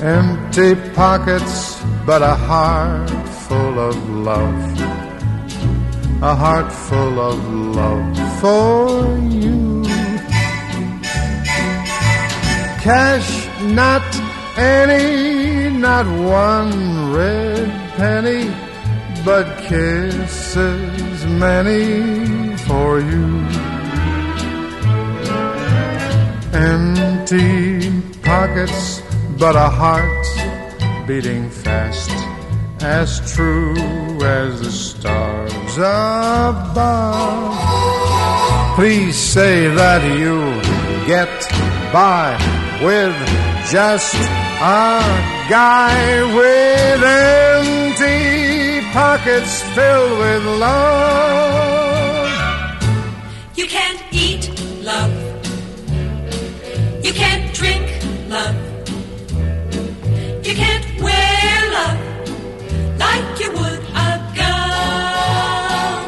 Empty pockets, but a heart full of love. A heart full of love for you. Cash, not any, not one red penny, but kisses many for you. Empty pockets, but a heart beating fast, as true as the stars above. Please say that you'll get by with just a guy with empty pockets filled with love. You can't eat love. You can't drink love. You can't wear love like you would a gown.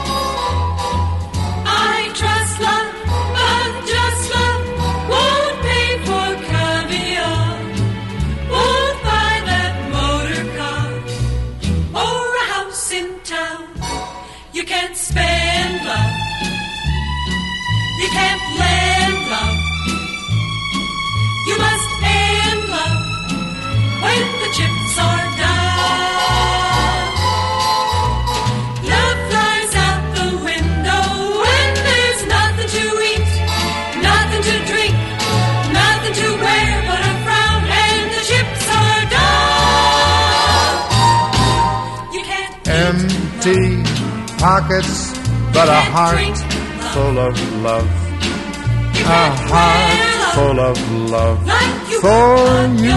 I trust love, but just love won't pay for caviar, won't buy that motor car or a house in town. You can't spend love. You can't lend love. You must end love when the chips are down. Love flies out the window when there's nothing to eat, nothing to drink, nothing to wear but a frown, and the chips are down. You can't empty pockets, but a heart full of love. A heart full of love for you.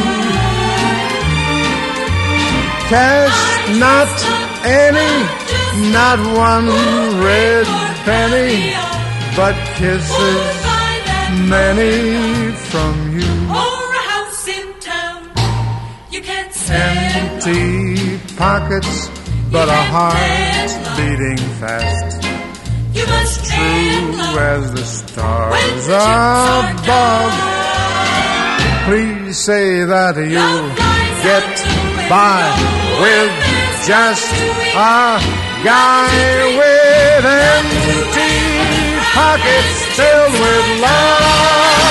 Cash, not any, not one red penny, but kisses many from you. Or a house in town. You can't spend empty pockets, but a heart beating fast, you must true as the stars above. Please say that you'll get by with just a guy with empty pockets filled with love.